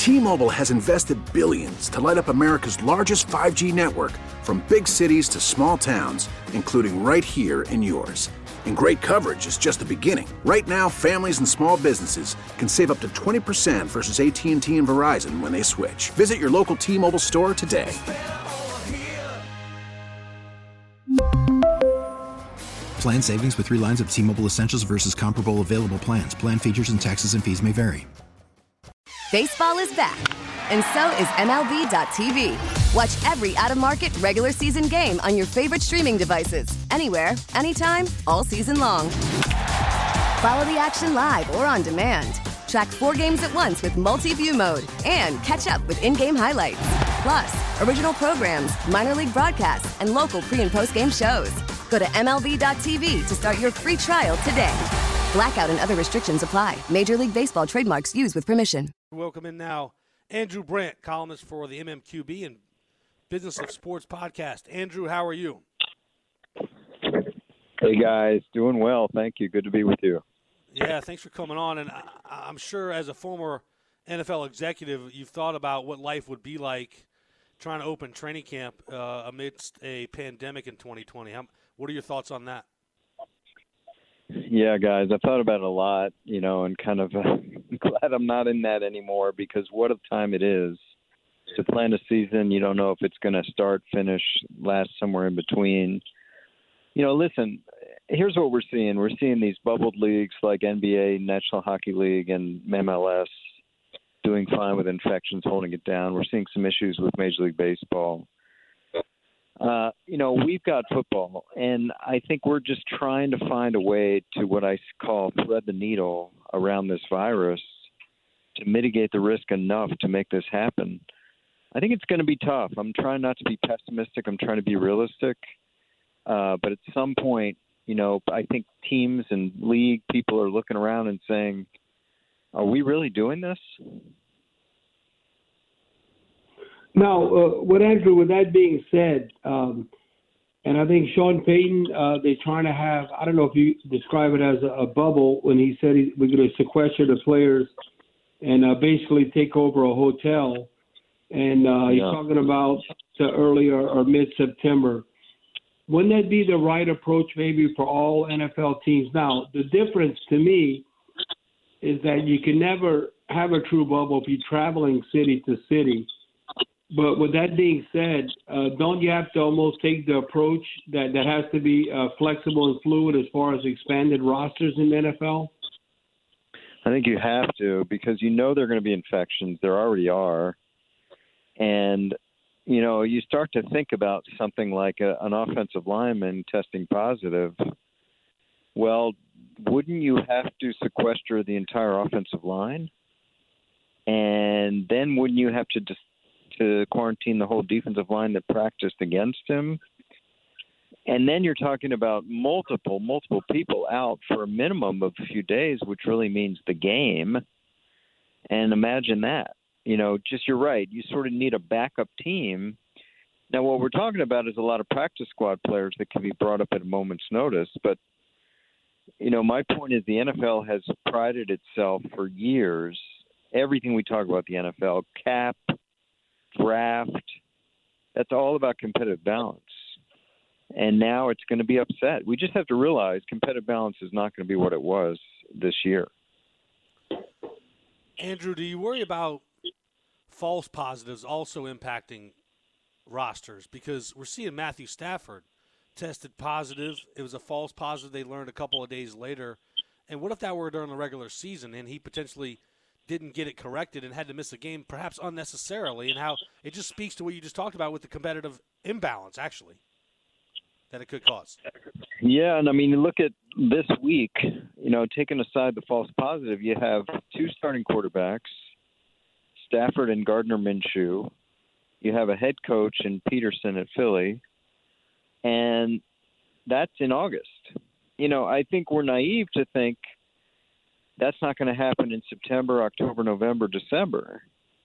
T-Mobile has invested billions to light up America's largest 5G network, from big cities to small towns, including right here in yours. And great coverage is just the beginning. Right now, families and small businesses can save up to 20% versus AT&T and Verizon when they switch. Visit your local T-Mobile store today. Plan savings with 3 lines of T-Mobile Essentials versus comparable available plans. Plan features and taxes and fees may vary. Baseball is back, and so is MLB.tv. Watch every out-of-market regular season game on your favorite streaming devices, anywhere, anytime, all season long. Follow the action live or on demand. Track 4 games at once with multi-view mode and catch up with in-game highlights. Plus, original programs, minor league broadcasts, and local pre- and post-game shows. Go to MLB.tv to start your free trial today. Blackout and other restrictions apply. Major League Baseball trademarks used with permission. Welcome in now Andrew Brandt, columnist for the MMQB and Business of Sports podcast. Andrew, how are you? Hey, guys. Doing well. Thank you. Good to be with you. Yeah, thanks for coming on. And I'm sure as a former NFL executive, you've thought about what life would be like trying to open training camp amidst a pandemic in 2020. What are your thoughts on that? Yeah, guys, I've thought about it a lot, and kind of glad I'm not in that anymore, because what a time it is to plan a season. You don't know if it's going to start, finish, last somewhere in between. Listen, here's what we're seeing. We're seeing these bubbled leagues like NBA, National Hockey League, and MLS doing fine with infections, holding it down. We're seeing some issues with Major League Baseball. We've got football, and I think we're just trying to find a way to what I call thread the needle around this virus to mitigate the risk enough to make this happen. I think it's going to be tough. I'm trying not to be pessimistic. I'm trying to be realistic. But at some point, I think teams and league people are looking around and saying, are we really doing this? Now, Andrew, with that being said, and I think Sean Payton, they're trying to have, I don't know if you describe it as a bubble when he said we're going to sequester the players and basically take over a hotel. And he's talking about the early or mid-September. Wouldn't that be the right approach maybe for all NFL teams? Now, the difference to me is that you can never have a true bubble if you're traveling city to city. But with that being said, don't you have to almost take the approach that has to be flexible and fluid as far as expanded rosters in the NFL? I think you have to, because there are going to be infections. There already are. And, you start to think about something like an offensive lineman testing positive. Well, wouldn't you have to sequester the entire offensive line? And then wouldn't you have to quarantine the whole defensive line that practiced against him? And then you're talking about multiple people out for a minimum of a few days, which really means the game. And imagine that. You're right. You sort of need a backup team. Now, what we're talking about is a lot of practice squad players that can be brought up at a moment's notice. But, my point is the NFL has prided itself for years. Everything we talk about the NFL, cap, draft, that's all about competitive balance. And now it's going to be upset. We just have to realize competitive balance is not going to be what it was this year. Andrew, do you worry about false positives also impacting rosters? Because we're seeing Matthew Stafford tested positive. It was a false positive they learned a couple of days later. And what if that were during the regular season and he potentially didn't get it corrected and had to miss a game perhaps unnecessarily, and how it just speaks to what you just talked about with the competitive imbalance, actually, that it could cause. Yeah, and you look at this week, taking aside the false positive, you have 2 starting quarterbacks, Stafford and Gardner Minshew. You have a head coach in Peterson at Philly, and that's in August. I think we're naive to think that's not going to happen in September, October, November, December.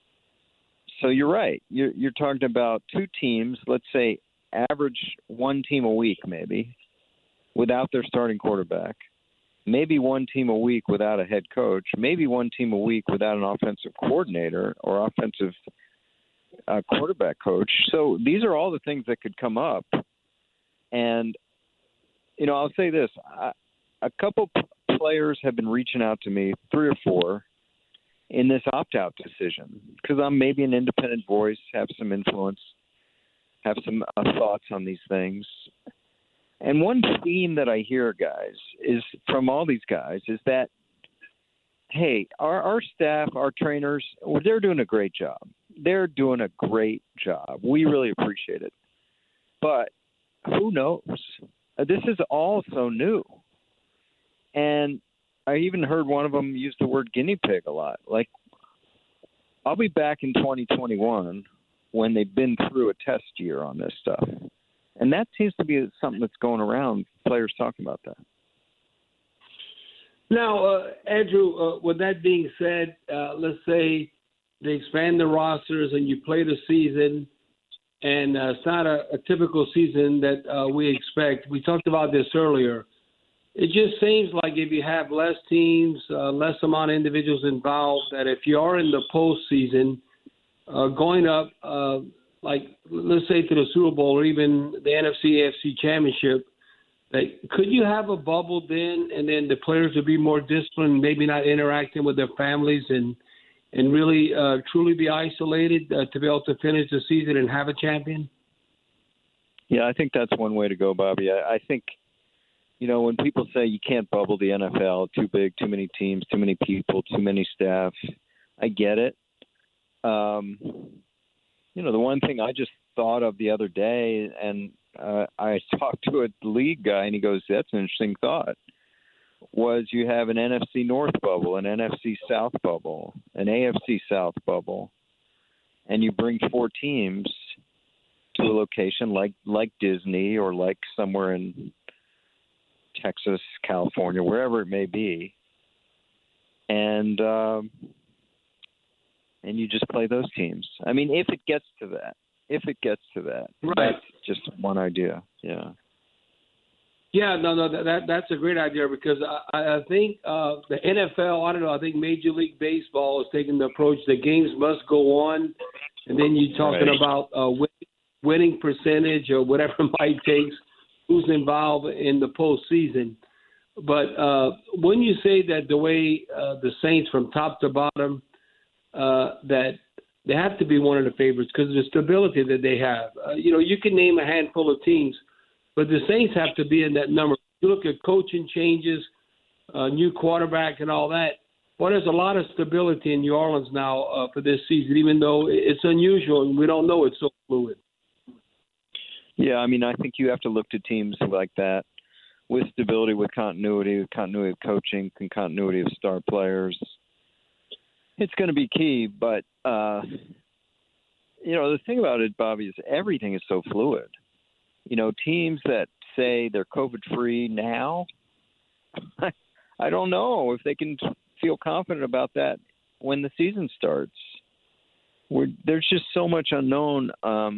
So you're right. You're talking about 2 teams, let's say average 1 team a week maybe, without their starting quarterback. maybe one team a week without a head coach, maybe one team a week without an offensive coordinator or offensive quarterback coach. So these are all the things that could come up. And, I'll say this. A couple players have been reaching out to me, 3 or 4, in this opt-out decision because I'm maybe an independent voice, have some influence, have some thoughts on these things. And one theme that I hear, guys, is from all these guys is that, hey, our staff, our trainers, they're doing a great job. They're doing a great job. We really appreciate it. But who knows? This is all so new. And I even heard one of them use the word guinea pig a lot. Like, I'll be back in 2021 when they've been through a test year on this stuff. And that seems to be something that's going around, players talking about that. Now, Andrew, with that being said, let's say they expand the rosters and you play the season, and it's not a typical season that we expect. We talked about this earlier. It just seems like if you have less teams, less amount of individuals involved, that if you are in the postseason, going up, like let's say to the Super Bowl or even the NFC/AFC Championship, could you have a bubble then, and then the players would be more disciplined, maybe not interacting with their families, and really truly be isolated to be able to finish the season and have a champion? Yeah, I think that's one way to go, Bobby. I think, when people say you can't bubble the NFL, too big, too many teams, too many people, too many staff, I get it. The one thing I just thought of the other day, and I talked to a league guy, and he goes, that's an interesting thought, was you have an NFC North bubble, an NFC South bubble, an AFC South bubble, and you bring 4 teams to a location like Disney or like somewhere in Texas, California, wherever it may be, and you just play those teams. I mean, if it gets to that, right. That's just one idea. Yeah. Yeah, no, that's a great idea because I think the NFL, I don't know, I think Major League Baseball is taking the approach that games must go on, and then you're talking about winning percentage or whatever it might take, who's involved in the postseason. But when you say that the way the Saints from top to bottom, that they have to be one of the favorites because of the stability that they have. You can name a handful of teams, but the Saints have to be in that number. You look at coaching changes, new quarterback and all that. Well, there's a lot of stability in New Orleans now for this season, even though it's unusual and we don't know it's so fluid. Yeah, I mean, I think you have to look to teams like that with stability, with continuity of coaching, and continuity of star players. It's going to be key, but, the thing about it, Bobby, is everything is so fluid. Teams that say they're COVID-free now, I don't know if they can feel confident about that when the season starts. There's just so much unknown.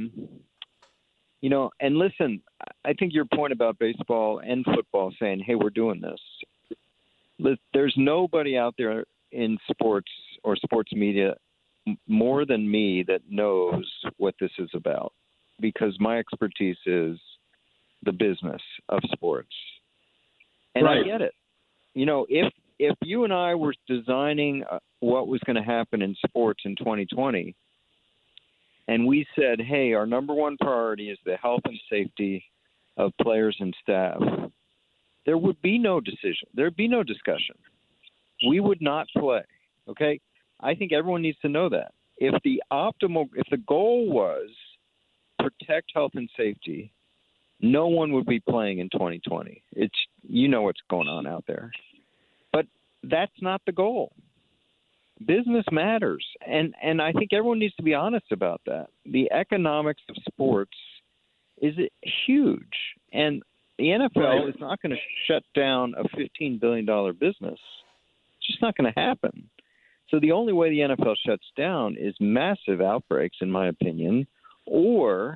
And listen, I think your point about baseball and football saying, hey, we're doing this. There's nobody out there in sports or sports media more than me that knows what this is about, because my expertise is the business of sports. And right. I get it. If you and I were designing what was going to happen in sports in 2020, and we said, hey, our number one priority is the health and safety of players and staff, there would be no decision. There would be no discussion. We would not play, okay? I think everyone needs to know that. If the goal was protect health and safety, no one would be playing in 2020. What's going on out there. But that's not the goal. Business matters, and I think everyone needs to be honest about that. The economics of sports is huge, and the NFL is not going to shut down a $15 billion business. It's just not going to happen. So the only way the NFL shuts down is massive outbreaks, in my opinion, or,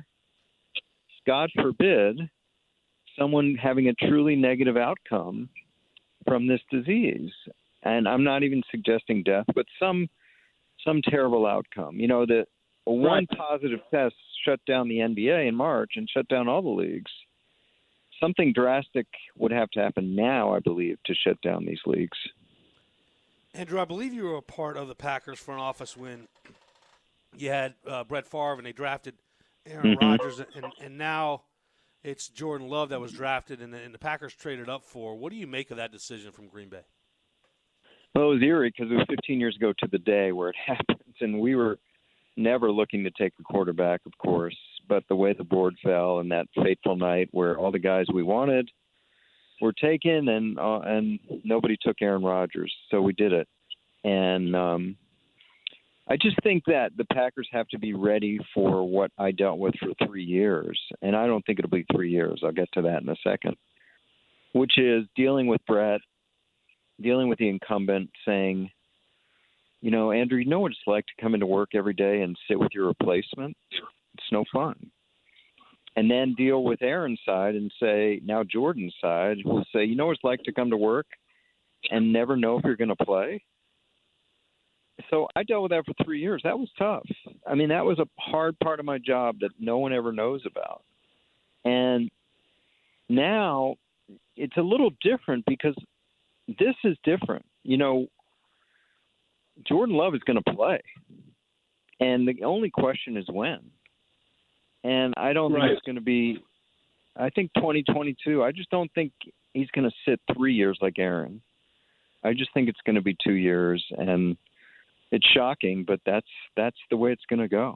God forbid, someone having a truly negative outcome from this disease. And I'm not even suggesting death, but some terrible outcome. You know, that one positive test shut down the NBA in March and shut down all the leagues. Something drastic would have to happen now, I believe, to shut down these leagues. Andrew, I believe you were a part of the Packers front office when you had Brett Favre and they drafted Aaron Rodgers, and now it's Jordan Love that was drafted and the Packers traded up for. What do you make of that decision from Green Bay? Well, it was eerie because it was 15 years ago to the day where it happened, and we were never looking to take a quarterback, of course, but the way the board fell and that fateful night where all the guys we wanted were taken and nobody took Aaron Rodgers, so we did it. And I just think that the Packers have to be ready for what I dealt with for 3 years, and I don't think it'll be 3 years. I'll get to that in a second, which is dealing with Brett, dealing with the incumbent, saying, you know, Andrew, you know what it's like to come into work every day and sit with your replacement? It's no fun. And then deal with Aaron's side and say, now Jordan's side will say, you know what it's like to come to work and never know if you're going to play? So I dealt with that for 3 years. That was tough. I mean, that was a hard part of my job that no one ever knows about. And now it's a little different because this is different. You know, Jordan Love is going to play. And the only question is when. And I don't think it's going to be – I think 2022. I just don't think he's going to sit 3 years like Aaron. I just think it's going to be 2 years. And it's shocking, but that's the way it's going to go.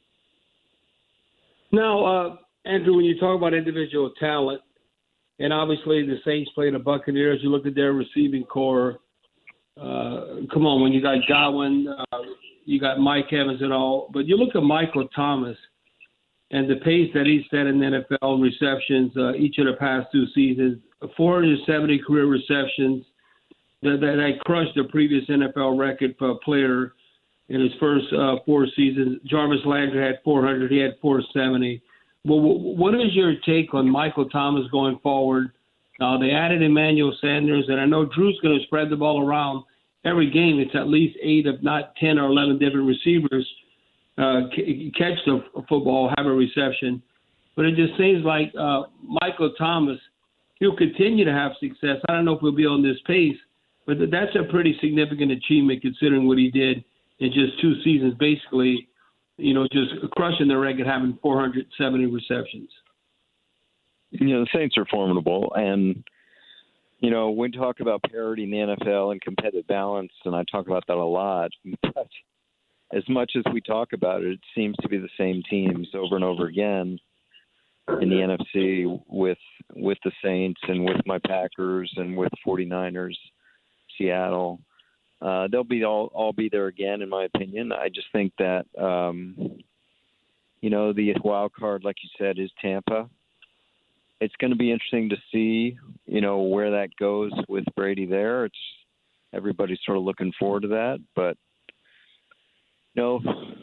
Now, Andrew, when you talk about individual talent, and obviously the Saints play the Buccaneers, you look at their receiving core. Come on, when you got Godwin, you got Mike Evans and all, but you look at Michael Thomas and the pace that he set in the NFL receptions each of the past 2 seasons, 470 career receptions, that crushed the previous NFL record for a player in his first 4 seasons. Jarvis Landry had 400, he had 470. Well, what is your take on Michael Thomas going forward? They added Emmanuel Sanders, and I know Drew's going to spread the ball around every game. It's at least 8, if not 10 or 11 different receivers catch the football, have a reception. But it just seems like Michael Thomas, he'll continue to have success. I don't know if he'll be on this pace, but that's a pretty significant achievement considering what he did in just 2 seasons, basically, you know, just crushing the record, having 470 receptions. You know, the Saints are formidable. And, you know, we talk about parity in the NFL and competitive balance, and I talk about that a lot. But as much as we talk about it, it seems to be the same teams over and over again in the NFC with the Saints and with my Packers and with 49ers, Seattle. They'll be all be there again, in my opinion. I just think that, you know, the wild card, like you said, is Tampa. It's going to be interesting to see, you know, where that goes with Brady there. Everybody's sort of looking forward to that. But, you know,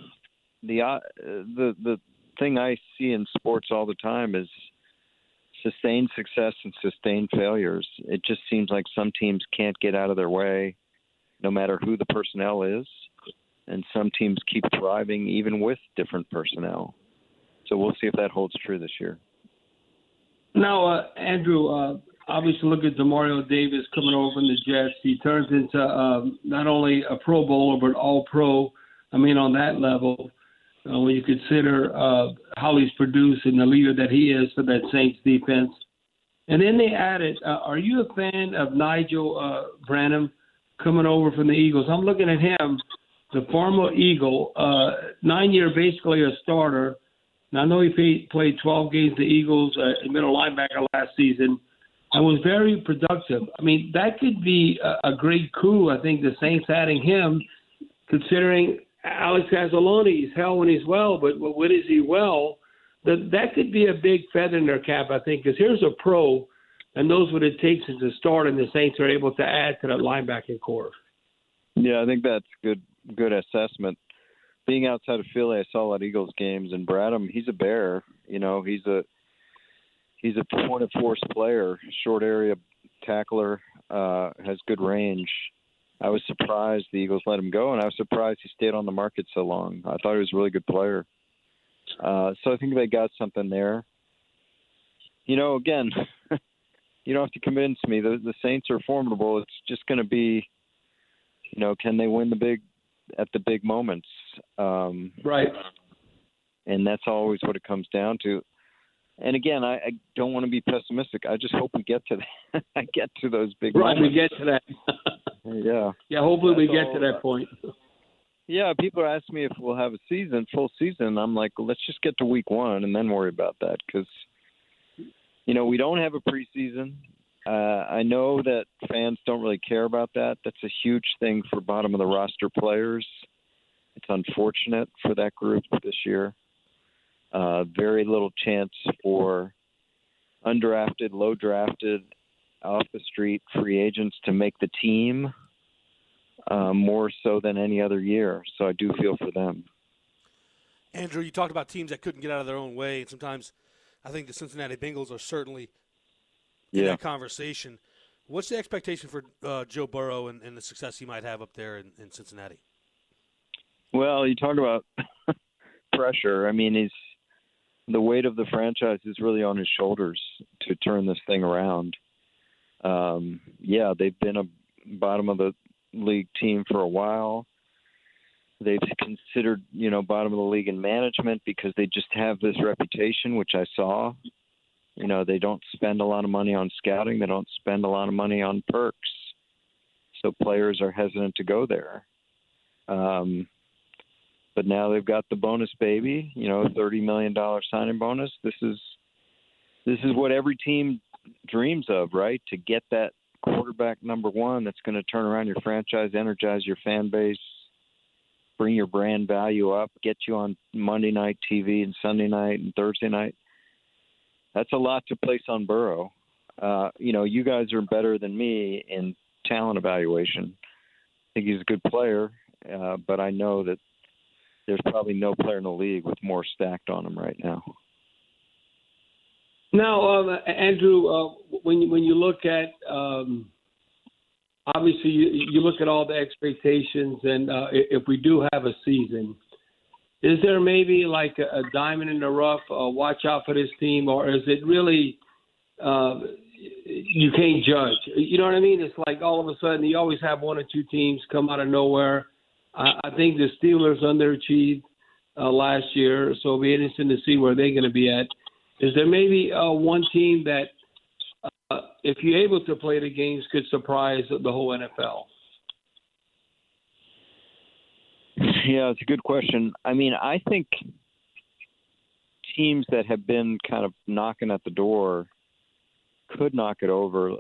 the thing I see in sports all the time is sustained success and sustained failures. It just seems like some teams can't get out of their way, no matter who the personnel is, and some teams keep thriving even with different personnel. So we'll see if that holds true this year. Now, Andrew, obviously look at DeMario Davis coming over from the Jets. He turns into not only a Pro Bowler but All-Pro. I mean, on that level, when you consider how he's produced and the leader that he is for that Saints defense. And then they added, are you a fan of Nigel Bradham coming over from the Eagles? I'm looking at him, the former Eagle, 9-year basically a starter. Now, I know he played 12 games the Eagles, middle linebacker last season, and was very productive. I mean, that could be a great coup, I think, the Saints adding him, considering Alex Anzalone is hell when he's well, but when is he well? That could be a big feather in their cap, I think, because here's a pro and knows what it takes as a start, and the Saints are able to add to that linebacking core. Yeah, I think that's good assessment. Being outside of Philly, I saw a lot of Eagles games, and Bradham, he's a bear. You know, he's a point of force player, short area tackler, has good range. I was surprised the Eagles let him go, and I was surprised he stayed on the market so long. I thought he was a really good player. So I think they got something there. Again, you don't have to convince me. The Saints are formidable. It's just going to be, can they win at the big moments? Right. And that's always what it comes down to. And again, I don't want to be pessimistic. I just hope we get to that. I get to those big moments. Right, we get to that. Yeah. Yeah, hopefully we get to that point. Yeah, people are asking me if we'll have a full season. I'm like, well, let's just get to week 1 and then worry about that because, we don't have a preseason. I know that fans don't really care about that. That's a huge thing for bottom of the roster players. It's unfortunate for that group this year. Very little chance for undrafted, low drafted, off the street free agents to make the team, more so than any other year. So I do feel for them. Andrew, you talked about teams that couldn't get out of their own way, and sometimes I think the Cincinnati Bengals are certainly in that conversation. What's the expectation for Joe Burrow and the success he might have up there in Cincinnati? Well, you talk about pressure. I mean, the weight of the franchise is really on his shoulders to turn this thing around. They've been a bottom of the league team for a while. They've considered, bottom of the league in management because they just have this reputation, which I saw. They don't spend a lot of money on scouting. They don't spend a lot of money on perks. So players are hesitant to go there. But now they've got the bonus baby, $30 million signing bonus. This is what every team dreams of, right? To get that quarterback number 1 that's going to turn around your franchise, energize your fan base, bring your brand value up, get you on Monday night TV and Sunday night and Thursday night. That's a lot to place on Burrow. You guys are better than me in talent evaluation. I think he's a good player, but I know that there's probably no player in the league with more stacked on him right now. Now, Andrew, when you look at obviously you look at all the expectations, and if we do have a season, is there maybe like a diamond in the rough? Watch out for this team, or is it really you can't judge? You know what I mean? It's like all of a sudden you always have 1 or 2 teams come out of nowhere. I think the Steelers underachieved last year, so it'll be interesting to see where they're going to be at. Is there maybe one team that, if you're able to play the games, could surprise the whole NFL? Yeah, it's a good question. I mean, I think teams that have been kind of knocking at the door could knock it over.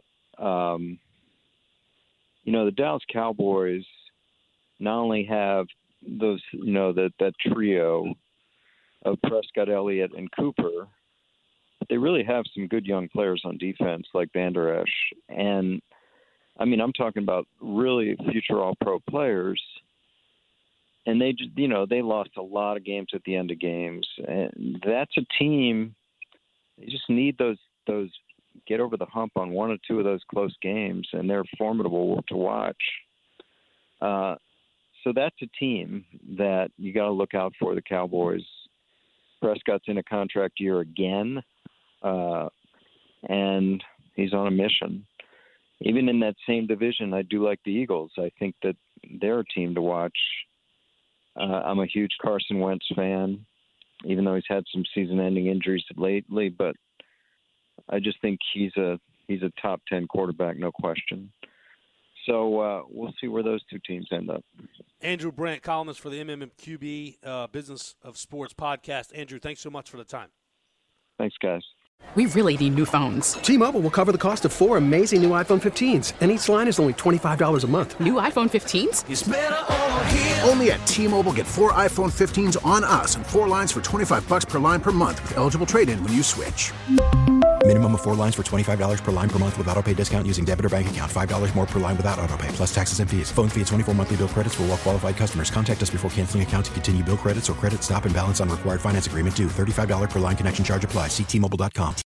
The Dallas Cowboys not only have those, that trio of Prescott, Elliott, and Cooper, but they really have some good young players on defense like Van Der Esch. And, I mean, I'm talking about really future all-pro players. And they just, they lost a lot of games at the end of games. And that's a team, they just need those get over the hump on 1 or 2 of those close games, and they're formidable to watch. So that's a team that you got to look out for, the Cowboys. Prescott's in a contract year again, and he's on a mission. Even in that same division, I do like the Eagles. I think that they're a team to watch. I'm a huge Carson Wentz fan, even though he's had some season-ending injuries lately, but I just think he's a top 10 quarterback, no question. So we'll see where those 2 teams end up. Andrew Brandt, columnist for the MMQB Business of Sports podcast. Andrew, thanks so much for the time. Thanks, guys. We really need new phones. T-Mobile will cover the cost of 4 amazing new iPhone 15s, and each line is only $25 a month. New iPhone 15s? It's better over here. Only at T-Mobile, get 4 iPhone 15s on us and 4 lines for $25 per line per month with eligible trade-in when you switch. Minimum of 4 lines for $25 per line per month with autopay discount using debit or bank account. $5 more per line without autopay, plus taxes and fees. Phone fee at 24 monthly bill credits for well-qualified customers. Contact us before canceling account to continue bill credits or credit stop and balance on required finance agreement due. $35 per line connection charge applies. See T-Mobile.com.